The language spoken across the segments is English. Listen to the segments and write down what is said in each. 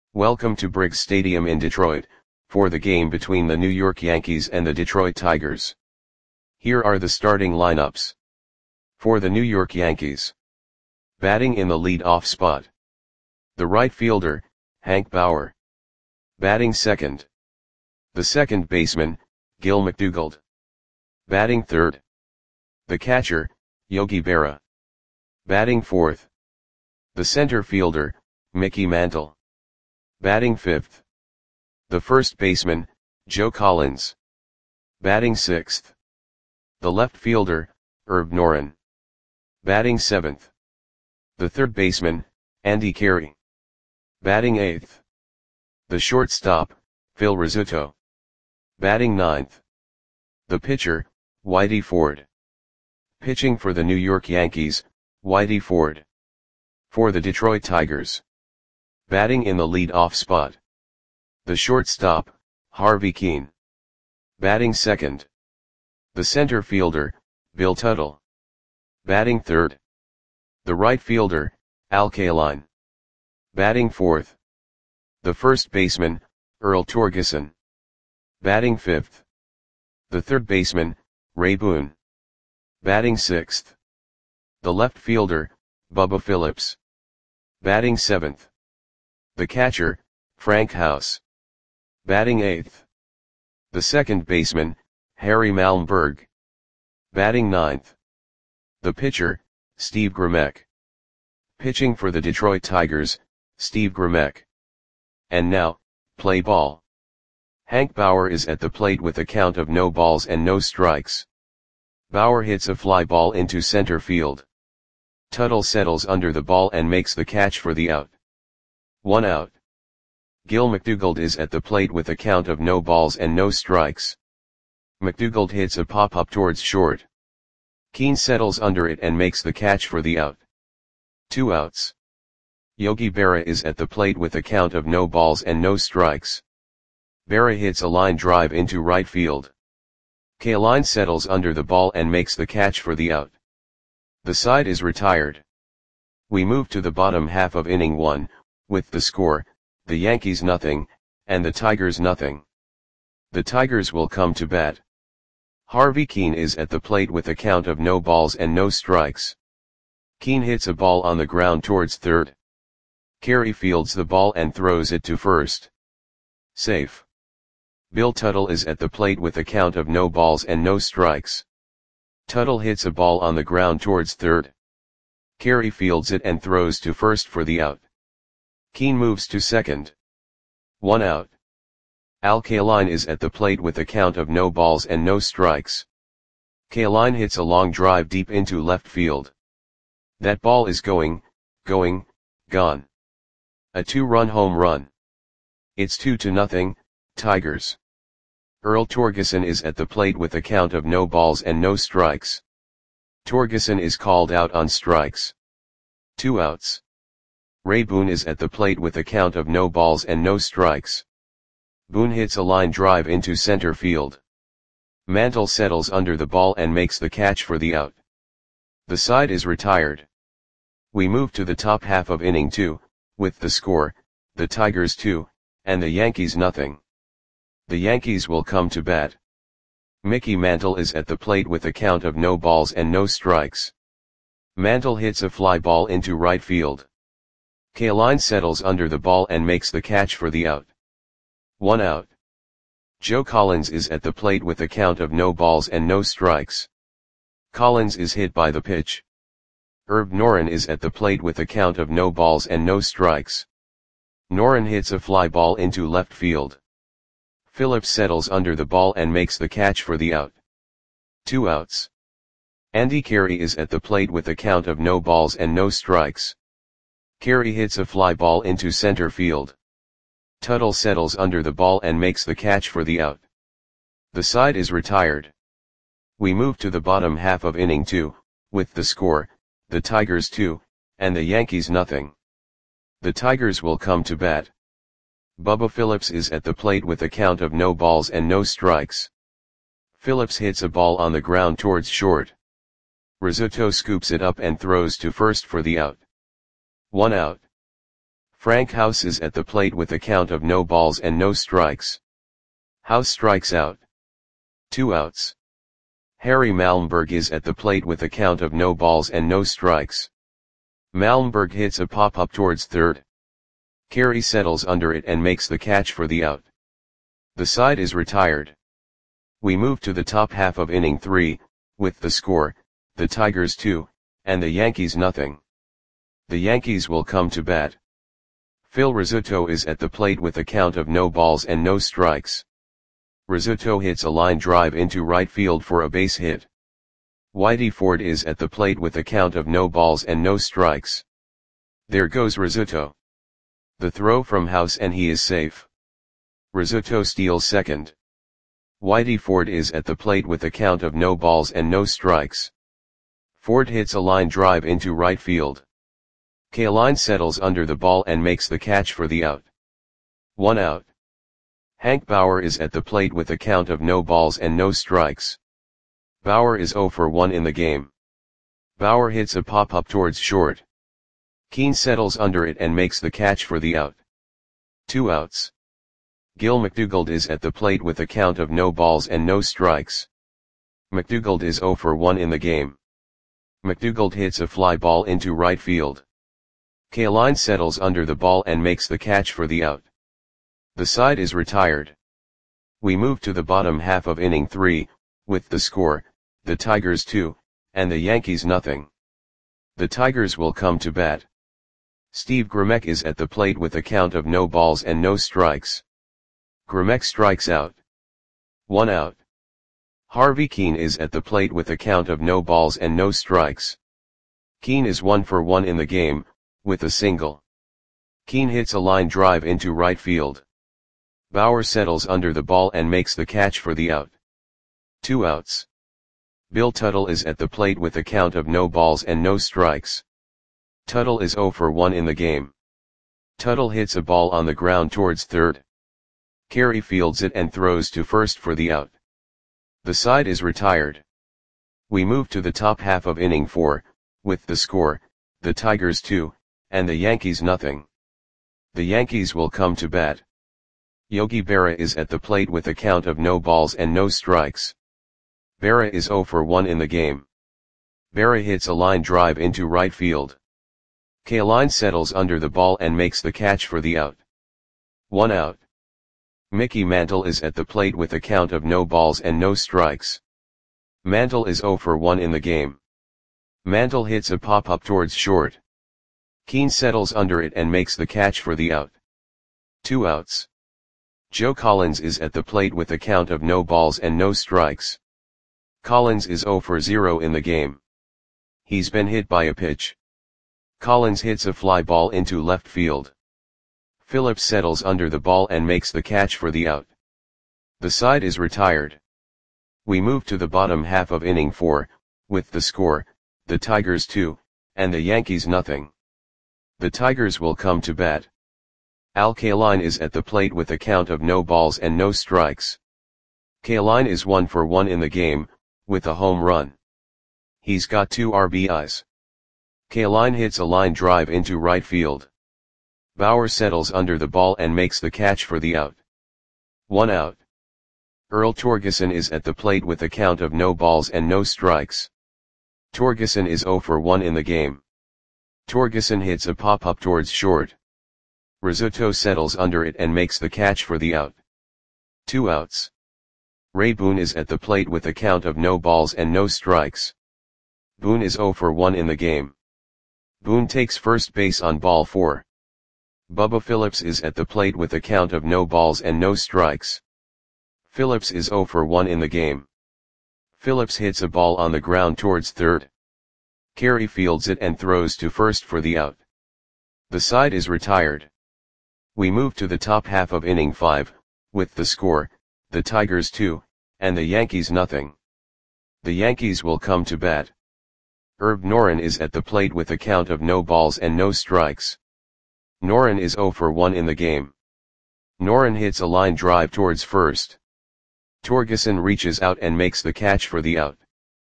Welcome to Briggs Stadium in Detroit, for the game between the New York Yankees and the Detroit Tigers. Here are the starting lineups. For the New York Yankees. Batting in the lead-off spot. The right fielder, Hank Bauer. Batting second. The second baseman, Gil McDougald. Batting third. The catcher, Yogi Berra. Batting fourth. The center fielder, Mickey Mantle. Batting fifth. The first baseman, Joe Collins. Batting sixth. The left fielder, Herb Noren. Batting seventh. The third baseman, Andy Carey. Batting eighth. The shortstop, Phil Rizzuto. Batting ninth. The pitcher, Whitey Ford. Pitching for the New York Yankees, Whitey Ford. For the Detroit Tigers. Batting in the lead-off spot. The shortstop, Harvey Kuenn. Batting second. The center fielder, Bill Tuttle. Batting third. The right fielder, Al Kaline. Batting fourth. The first baseman, Earl Torgeson. Batting fifth. The third baseman, Ray Boone. Batting sixth. The left fielder, Bubba Phillips. Batting seventh. The catcher, Frank House. Batting eighth. The second baseman, Harry Malmberg. Batting ninth. The pitcher, Steve Grimek. Pitching for the Detroit Tigers, Steve Grimek. And now, play ball. Hank Bauer is at the plate with a count of no balls and no strikes. Bauer hits a fly ball into center field. Tuttle settles under the ball and makes the catch for the out. 1 out. Gil McDougald is at the plate with a count of no balls and no strikes. McDougald hits a pop-up towards short. Kuenn settles under it and makes the catch for the out. 2 outs. Yogi Berra is at the plate with a count of no balls and no strikes. Berra hits a line drive into right field. Kaline settles under the ball and makes the catch for the out. The side is retired. We move to the bottom half of inning 1, with the score, the Yankees nothing, and the Tigers nothing. The Tigers will come to bat. Harvey Kuenn is at the plate with a count of no balls and no strikes. Kuenn hits a ball on the ground towards third. Carey fields the ball and throws it to first. Safe. Bill Tuttle is at the plate with a count of no balls and no strikes. Tuttle hits a ball on the ground towards third. Carey fields it and throws to first for the out. Kuenn moves to second. 1 out. Al Kaline is at the plate with a count of no balls and no strikes. Kaline hits a long drive deep into left field. That ball is gone. A 2-run home run. It's 2-0, Tigers. Earl Torgeson is at the plate with a count of no balls and no strikes. Torgeson is called out on strikes. 2 outs. Ray Boone is at the plate with a count of no balls and no strikes. Boone hits a line drive into center field. Mantle settles under the ball and makes the catch for the out. The side is retired. We move to the top half of inning 2, with the score, the Tigers 2, and the Yankees nothing. The Yankees will come to bat. Mickey Mantle is at the plate with a count of no balls and no strikes. Mantle hits a fly ball into right field. Kaline settles under the ball and makes the catch for the out. 1 out. Joe Collins is at the plate with a count of no balls and no strikes. Collins is hit by the pitch. Herb Noren is at the plate with a count of no balls and no strikes. Noren hits a fly ball into left field. Phillips settles under the ball and makes the catch for the out. 2 outs. Andy Carey is at the plate with a count of no balls and no strikes. Carey hits a fly ball into center field. Tuttle settles under the ball and makes the catch for the out. The side is retired. We move to the bottom half of inning 2, with the score, the Tigers 2, and the Yankees nothing. The Tigers will come to bat. Bubba Phillips is at the plate with a count of no balls and no strikes. Phillips hits a ball on the ground towards short. Rizzuto scoops it up and throws to first for the out. 1 out. Frank House is at the plate with a count of no balls and no strikes. House strikes out. 2 outs. Harry Malmberg is at the plate with a count of no balls and no strikes. Malmberg hits a pop-up towards third. Carey settles under it and makes the catch for the out. The side is retired. We move to the top half of inning 3, with the score, the Tigers 2, and the Yankees nothing. The Yankees will come to bat. Phil Rizzuto is at the plate with a count of no balls and no strikes. Rizzuto hits a line drive into right field for a base hit. Whitey Ford is at the plate with a count of no balls and no strikes. There goes Rizzuto. The throw from House and he is safe. Rizzuto steals second. Whitey Ford is at the plate with a count of no balls and no strikes. Ford hits a line drive into right field. Kaline settles under the ball and makes the catch for the out. 1 out. Hank Bauer is at the plate with a count of no balls and no strikes. Bauer is 0 for 1 in the game. Bauer hits a pop-up towards short. Keane settles under it and makes the catch for the out. 2 outs. Gil McDougald is at the plate with a count of no balls and no strikes. McDougald is 0 for 1 in the game. McDougald hits a fly ball into right field. Kaline settles under the ball and makes the catch for the out. The side is retired. We move to the bottom half of inning 3, with the score, the Tigers 2, and the Yankees nothing. The Tigers will come to bat. Steve Grimek is at the plate with a count of no balls and no strikes. Grimek strikes out. 1 out. Harvey Keane is at the plate with a count of no balls and no strikes. Keane is 1 for 1 in the game, with a single. Keane hits a line drive into right field. Bauer settles under the ball and makes the catch for the out. 2 outs. Bill Tuttle is at the plate with a count of no balls and no strikes. Tuttle is 0 for 1 in the game. Tuttle hits a ball on the ground towards third. Carey fields it and throws to first for the out. The side is retired. We move to the top half of inning 4, with the score, the Tigers 2, and the Yankees nothing. The Yankees will come to bat. Yogi Berra is at the plate with a count of no balls and no strikes. Berra is 0 for 1 in the game. Berra hits a line drive into right field. Kaline settles under the ball and makes the catch for the out. 1 out. Mickey Mantle is at the plate with a count of no balls and no strikes. Mantle is 0 for 1 in the game. Mantle hits a pop-up towards short. Keane settles under it and makes the catch for the out. 2 outs. Joe Collins is at the plate with a count of no balls and no strikes. Collins is 0 for 0 in the game. He's been hit by a pitch. Collins hits a fly ball into left field. Phillips settles under the ball and makes the catch for the out. The side is retired. We move to the bottom half of inning 4, with the score, the Tigers 2, and the Yankees nothing. The Tigers will come to bat. Al Kaline is at the plate with a count of no balls and no strikes. Kaline is 1 for 1 in the game, with a home run. He's got 2 RBIs. Kaline hits a line drive into right field. Bauer settles under the ball and makes the catch for the out. 1 out. Earl Torgeson is at the plate with a count of no balls and no strikes. Torgeson is 0 for 1 in the game. Torgeson hits a pop-up towards short. Rizzuto settles under it and makes the catch for the out. 2 outs. Ray Boone is at the plate with a count of no balls and no strikes. Boone is 0 for 1 in the game. Boone takes first base on ball 4. Bubba Phillips is at the plate with a count of no balls and no strikes. Phillips is 0 for 1 in the game. Phillips hits a ball on the ground towards third. Carey fields it and throws to first for the out. The side is retired. We move to the top half of inning 5, with the score, the Tigers 2, and the Yankees nothing. The Yankees will come to bat. Herb Noren is at the plate with a count of no balls and no strikes. Noren is 0 for 1 in the game. Noren hits a line drive towards first. Torgeson reaches out and makes the catch for the out.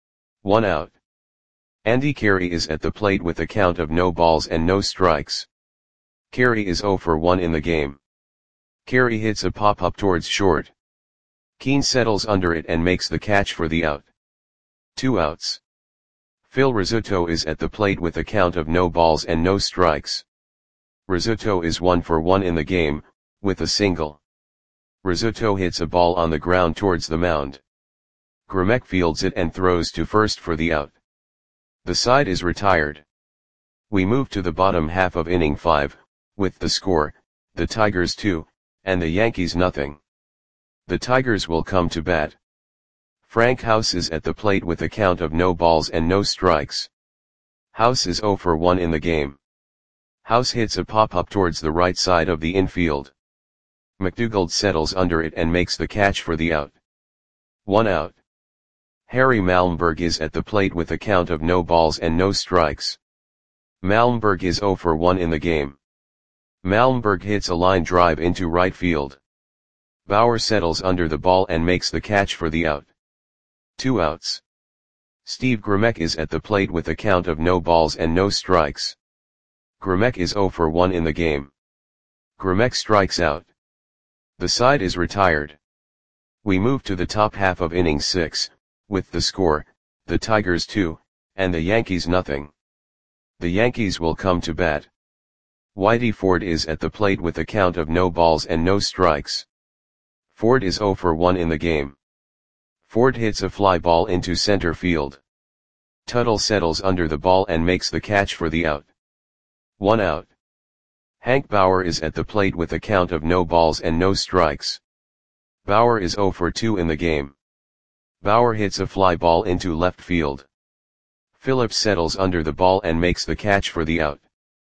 1 out. Andy Carey is at the plate with a count of no balls and no strikes. Carey is 0 for 1 in the game. Carey hits a pop-up towards short. Keane settles under it and makes the catch for the out. 2 outs. Phil Rizzuto is at the plate with a count of no balls and no strikes. Rizzuto is 1 for 1 in the game, with a single. Rizzuto hits a ball on the ground towards the mound. Gromec fields it and throws to first for the out. The side is retired. We move to the bottom half of inning 5, with the score, the Tigers 2, and the Yankees nothing. The Tigers will come to bat. Frank House is at the plate with a count of no balls and no strikes. House is 0 for 1 in the game. House hits a pop-up towards the right side of the infield. McDougald settles under it and makes the catch for the out. 1 out. Harry Malmberg is at the plate with a count of no balls and no strikes. Malmberg is 0 for 1 in the game. Malmberg hits a line drive into right field. Bauer settles under the ball and makes the catch for the out. 2 outs. Steve Gromec is at the plate with a count of no balls and no strikes. Gromec is 0 for 1 in the game. Gromec strikes out. The side is retired. We move to the top half of inning 6, with the score, the Tigers 2, and the Yankees nothing. The Yankees will come to bat. Whitey Ford is at the plate with a count of no balls and no strikes. Ford is 0 for 1 in the game. Ford hits a fly ball into center field. Tuttle settles under the ball and makes the catch for the out. 1 out. Hank Bauer is at the plate with a count of no balls and no strikes. Bauer is 0 for 2 in the game. Bauer hits a fly ball into left field. Phillips settles under the ball and makes the catch for the out.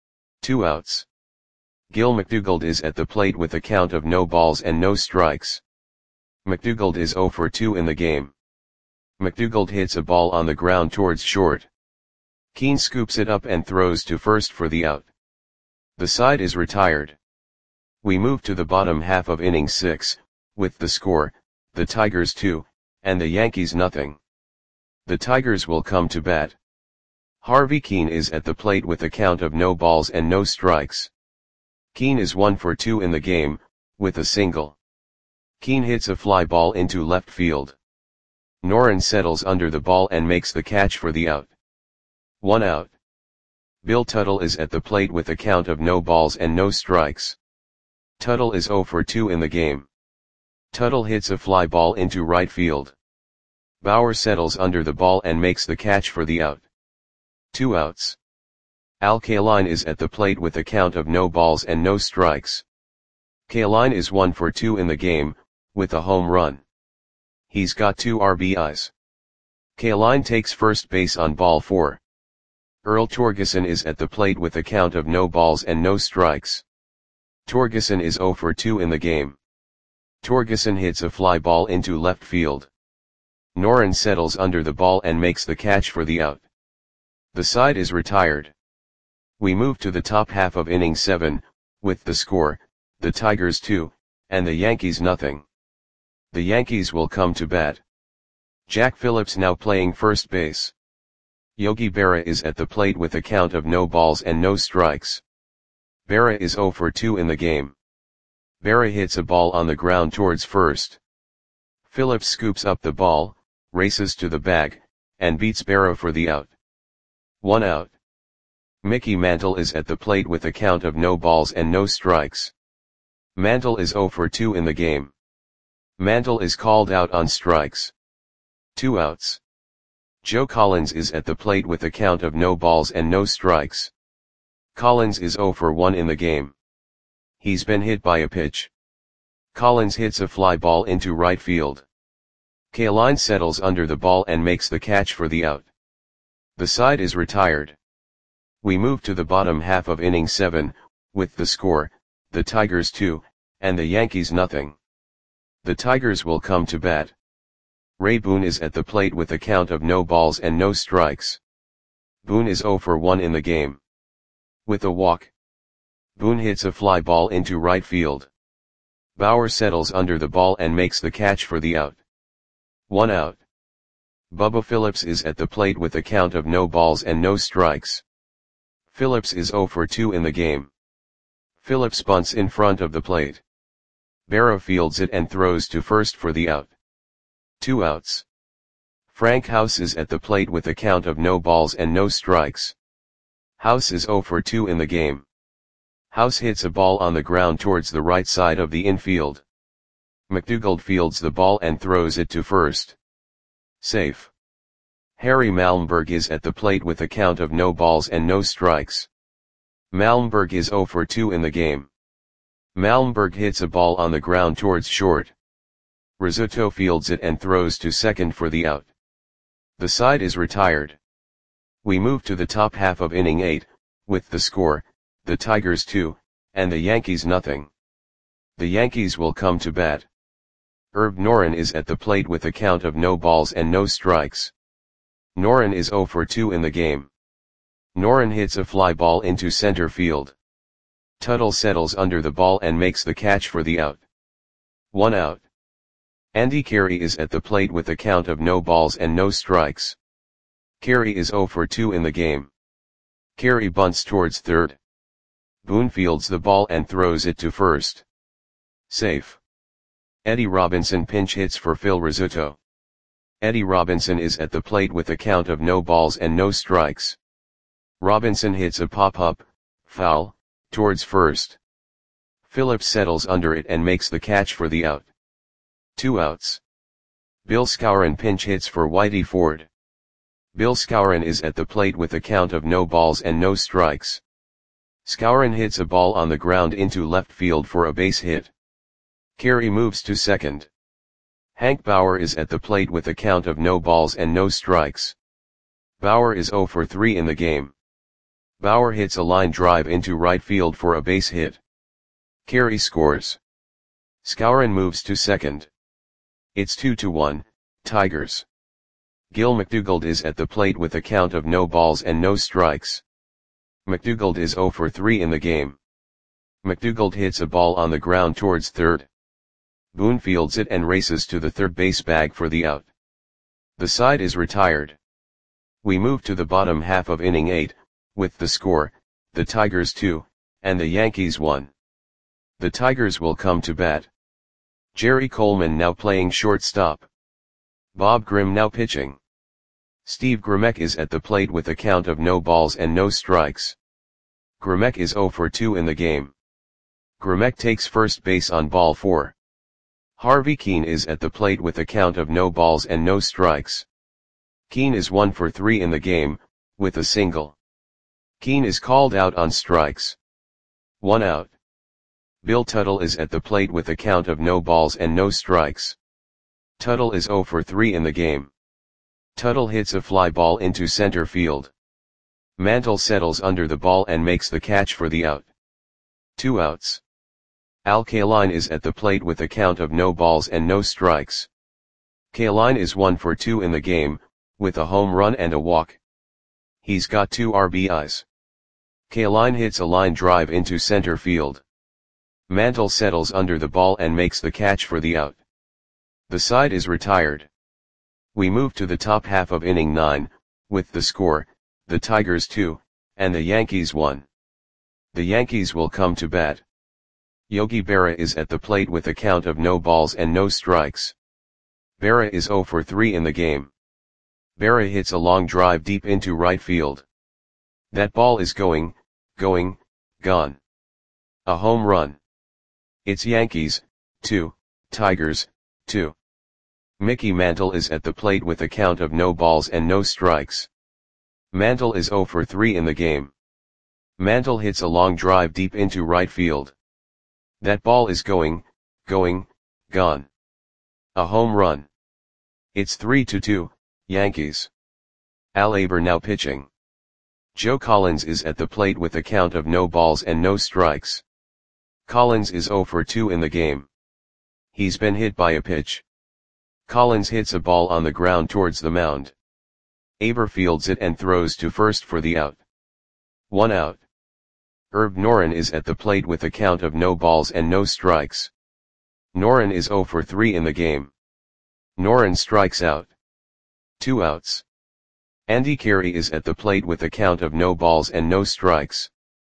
2 outs. Gil McDougald is at the plate with a count of no balls and no strikes. McDougald is 0 for 2 in the game. McDougald hits a ball on the ground towards short. Keane scoops it up and throws to first for the out. The side is retired. We move to the bottom half of inning 6, with the score, the Tigers 2, and the Yankees nothing. The Tigers will come to bat. Harvey Keane is at the plate with a count of no balls and no strikes. Keane is 1 for 2 in the game, with a single. Keane hits a fly ball into left field. Noren settles under the ball and makes the catch for the out. 1 out. Bill Tuttle is at the plate with a count of no balls and no strikes. Tuttle is 0 for 2 in the game. Tuttle hits a fly ball into right field. Bauer settles under the ball and makes the catch for the out. 2 outs. Al Kaline is at the plate with a count of no balls and no strikes. Kaline is 1 for 2 in the game, with a home run. He's got 2 RBIs. Kaline takes first base on ball 4. Earl Torgeson is at the plate with a count of no balls and no strikes. Torgeson is 0 for 2 in the game. Torgeson hits a fly ball into left field. Noren settles under the ball and makes the catch for the out. The side is retired. We move to the top half of inning 7, with the score, the Tigers 2, and the Yankees nothing. The Yankees will come to bat. Jack Phillips now playing first base. Yogi Berra is at the plate with a count of no balls and no strikes. Berra is 0 for 2 in the game. Berra hits a ball on the ground towards first. Phillips scoops up the ball, races to the bag, and beats Berra for the out. 1 out. Mickey Mantle is at the plate with a count of no balls and no strikes. Mantle is 0 for 2 in the game. Mantle is called out on strikes. 2 outs. Joe Collins is at the plate with a count of no balls and no strikes. Collins is 0 for 1 in the game. He's been hit by a pitch. Collins hits a fly ball into right field. Kaline settles under the ball and makes the catch for the out. The side is retired. We move to the bottom half of inning 7, with the score, the Tigers 2, and the Yankees nothing. The Tigers will come to bat. Ray Boone is at the plate with a count of no balls and no strikes. Boone is 0 for 1 in the game. With a walk. Boone hits a fly ball into right field. Bauer settles under the ball and makes the catch for the out. 1 out. Bubba Phillips is at the plate with a count of no balls and no strikes. Phillips is 0 for 2 in the game. Phillips bunts in front of the plate. Berra fields it and throws to first for the out. 2 outs. Frank House is at the plate with a count of no balls and no strikes. House is 0 for 2 in the game. House hits a ball on the ground towards the right side of the infield. McDougald fields the ball and throws it to first. Safe. Harry Malmberg is at the plate with a count of no balls and no strikes. Malmberg is 0 for 2 in the game. Malmberg hits a ball on the ground towards short. Rizzuto fields it and throws to second for the out. The side is retired. We move to the top half of inning 8, with the score, the Tigers 2, and the Yankees nothing. The Yankees will come to bat. Herb Noren is at the plate with a count of no balls and no strikes. Noren is 0 for 2 in the game. Noren hits a fly ball into center field. Tuttle settles under the ball and makes the catch for the out. 1 out. Andy Carey is at the plate with a count of no balls and no strikes. Carey is 0 for 2 in the game. Carey bunts towards third. Boone fields the ball and throws it to first. Safe. Eddie Robinson pinch hits for Phil Rizzuto. Eddie Robinson is at the plate with a count of no balls and no strikes. Robinson hits a pop-up, foul, towards first. Phillips settles under it and makes the catch for the out. 2 outs. Bill Skowron pinch hits for Whitey Ford. Bill Skowron is at the plate with a count of no balls and no strikes. Skowron hits a ball on the ground into left field for a base hit. Carey moves to second. Hank Bauer is at the plate with a count of no balls and no strikes. Bauer is 0 for 3 in the game. Bauer hits a line drive into right field for a base hit. Carey scores. Skowron moves to second. It's 2-1, Tigers. Gil McDougald is at the plate with a count of no balls and no strikes. McDougald is 0 for 3 in the game. McDougald hits a ball on the ground towards third. Boone fields it and races to the third base bag for the out. The side is retired. We move to the bottom half of inning 8, with the score, the Tigers 2, and the Yankees 1. The Tigers will come to bat. Jerry Coleman now playing shortstop. Bob Grimm now pitching. Steve Grimek is at the plate with a count of no balls and no strikes. Grimek is 0 for 2 in the game. Grimek takes first base on ball 4. Harvey Keene is at the plate with a count of no balls and no strikes. Keene is 1 for 3 in the game, with a single. Keene is called out on strikes. 1 out. Bill Tuttle is at the plate with a count of no balls and no strikes. Tuttle is 0 for 3 in the game. Tuttle hits a fly ball into center field. Mantle settles under the ball and makes the catch for the out. 2 outs. Al Kaline is at the plate with a count of no balls and no strikes. Kaline is 1 for 2 in the game, with a home run and a walk. He's got 2 RBIs. Kaline hits a line drive into center field. Mantle settles under the ball and makes the catch for the out. The side is retired. We move to the top half of inning 9, with the score, the Tigers 2, and the Yankees 1. The Yankees will come to bat. Yogi Berra is at the plate with a count of no balls and no strikes. Berra is 0 for 3 in the game. Berra hits a long drive deep into right field. That ball is gone. A home run. It's Yankees, 2, Tigers, 2. Mickey Mantle is at the plate with a count of no balls and no strikes. Mantle is 0 for 3 in the game. Mantle hits a long drive deep into right field. That ball is gone. A home run. It's 3-2, Yankees. Al Aber now pitching. Joe Collins is at the plate with a count of no balls and no strikes. Collins is 0 for 2 in the game. He's been hit by a pitch. Collins hits a ball on the ground towards the mound. Aber fields it and throws to first for the out. 1 out. Herb Noren is at the plate with a count of no balls and no strikes. Noren is 0 for 3 in the game. Noren strikes out. 2 outs. Andy Carey is at the plate with a count of no balls and no strikes.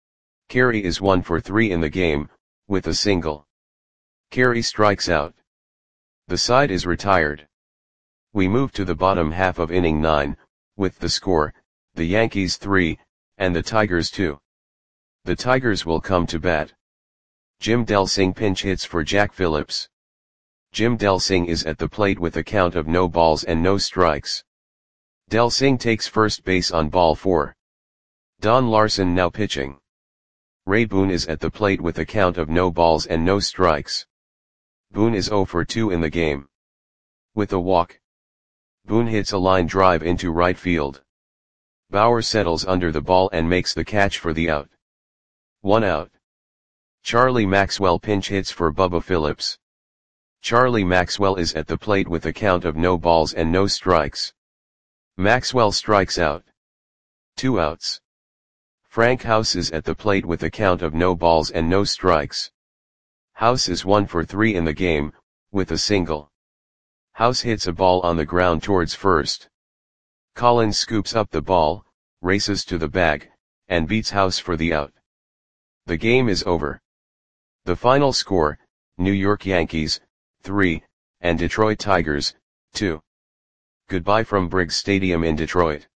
Carey is 1 for 3 in the game, with a single. Carey strikes out. The side is retired. We move to the bottom half of inning 9, with the score, the Yankees 3, and the Tigers 2. The Tigers will come to bat. Jim Delsing pinch hits for Jack Phillips. Jim Delsing is at the plate with a count of no balls and no strikes. Delsing takes first base on ball 4. Don Larson now pitching. Ray Boone is at the plate with a count of no balls and no strikes. Boone is 0 for 2 in the game. With a walk, Boone hits a line drive into right field. Bauer settles under the ball and makes the catch for the out. 1 out. Charlie Maxwell pinch hits for Bubba Phillips. Charlie Maxwell is at the plate with a count of no balls and no strikes. Maxwell strikes out. 2 outs. Frank House is at the plate with a count of no balls and no strikes. House is 1 for 3 in the game, with a single. House hits a ball on the ground towards first. Collins scoops up the ball, races to the bag, and beats House for the out. The game is over. The final score, New York Yankees, 3, and Detroit Tigers, 2. Goodbye from Briggs Stadium in Detroit.